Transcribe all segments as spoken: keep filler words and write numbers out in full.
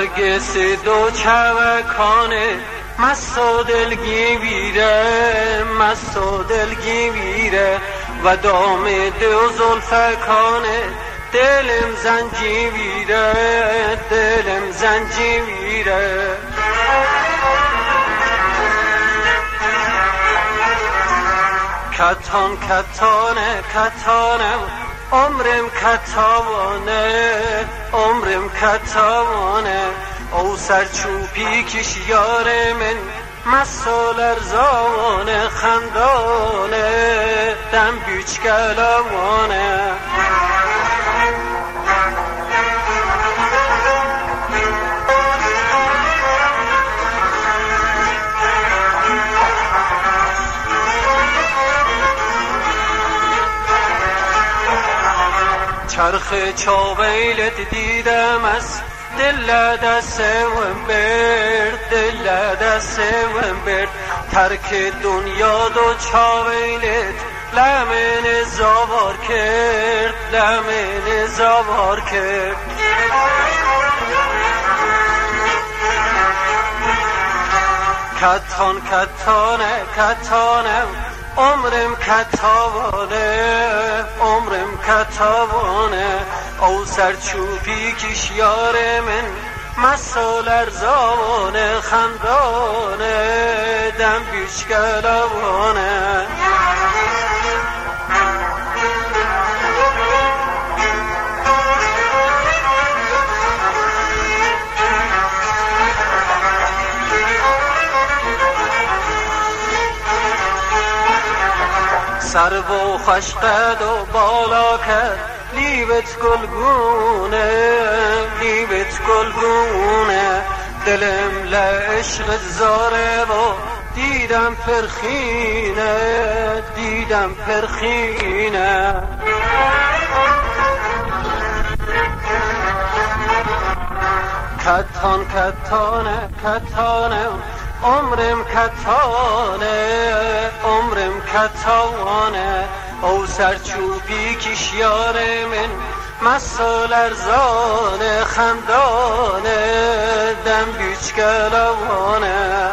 نرگس دو چوکانه مست و دلگیره مست و دلگیره و دام دو زلفکانه دلم زنجیره دلم زنجیره کتان کتانه کتانه عمرم کتاوانه عمرم کتاوانه او سرچوبی کش یار من مست و لرزانه خندانه دم بیچ گلوانه چرخ چاویلت دیدم از دل دستم برد دل دستم برد ترک دنیا دو چاویلت لمن زاوار کرد لمن زاوار کرد کتان کتانه کتانه عمرم کتاوانه عمرم کتاوانه او سرچوبی کش یار من مست و لرزانه خندانه دم بیچ گلوانه سر و خشقد و بالا کرد لیبت گلگونه لیبت گلگونه دلم لعشق زاره و دیدم پرخینه دیدم پرخینه کتان کتانه کتانه عمرم کتانه عمرم کتانه او سرچوبی کش یار من مست و لرزانه خندانه دم بیچ گلوانه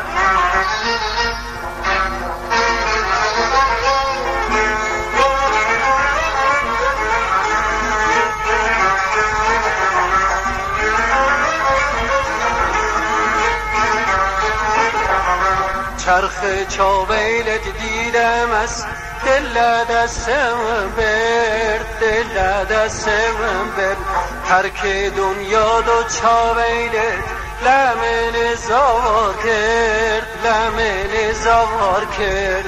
چرخ چاویلت دیدم از دل دستم برد دل دستم برد ترک دنیا دو چاویلت لمن زاوار کرد لمن زاوار کرد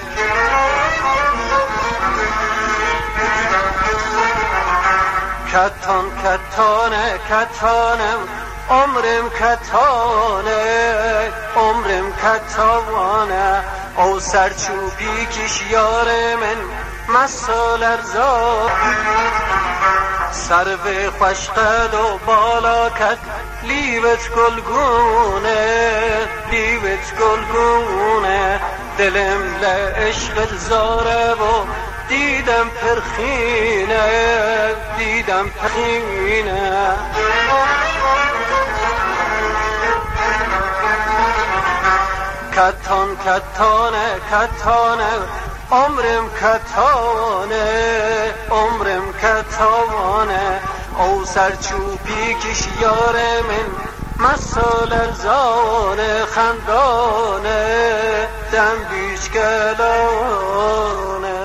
کتان کتانه کتانه عمرم کتانه عمرم کتانه او سرچوبی کش یار من مست و لرزان سر به خشقد و بالا کد لیبت گلگونه لیبت گلگونه دلم لعشق زاره و دیدم پرخینه دیدم پرخینه کتان کتانه کتانه عمرم کتانه عمرم کتانه او سرچوبی کش یار من مست و لرزانه خندانه دم بیچ گلوانه